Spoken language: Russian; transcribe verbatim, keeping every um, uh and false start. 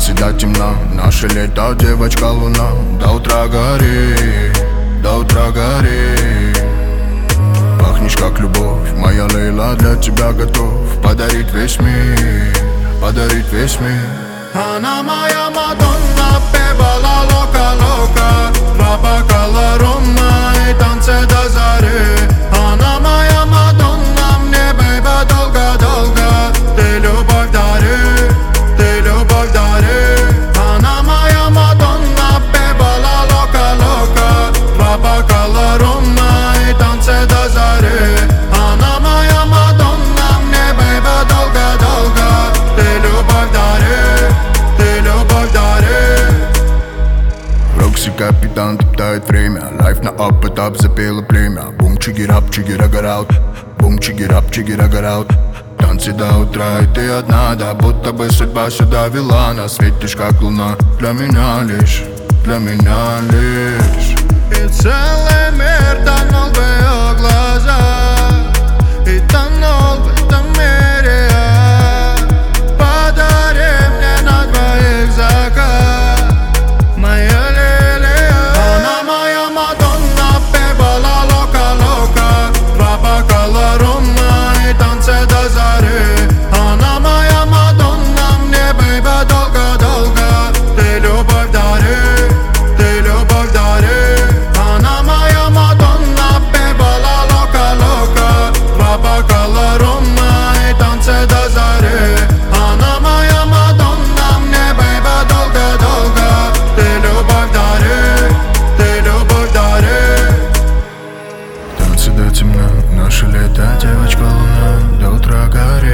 всегда темно, наше лето, девочка луна. До утра гори, до утра гори. Пахнешь как любовь, моя Лейла, для тебя готов подарить весь мир, подарить весь мир. Она моя Мадонна, певала лока-лока. Два бокала рома и танцы до зари. Она моя Мадонна, мне, бейба, долго-долго. Ты любовь дари, ты любовь дари. Она моя Мадонна, певала лока-лока. Два бокала рома и танцы до зари. Она моя Мадонна, мне, бейба, долго-долго. Ты любовь дари, ты любовь дари. Рокси капитан топтает время. Лайф на ап-этап запела племя. Бум чигирап чигирагараут, бум чигирап чигирагараут. Танцы до утра, и ты одна, да будто бы судьба сюда вела нас. Светишь как луна, для меня лишь, для меня лишь. И целый мир тонул в ее глазах, и тонул в этом мире я. Подари мне на двоих закат, моя лилия. Она моя Мадонна, певала лока-лока. Два бокала рома и танцы до зари. Она моя Мадонна, мне, бейба, долго-долго. Ты любовь дари, ты любовь дари. Она моя Мадонна, певала лока-лока. Два бокала рома и танцы до зари. Она моя Мадонна, мне, бейба, долго-долго. Ты любовь дари, ты любовь дари. Танцы до темна, наше лето, девочка луна. До утра гори.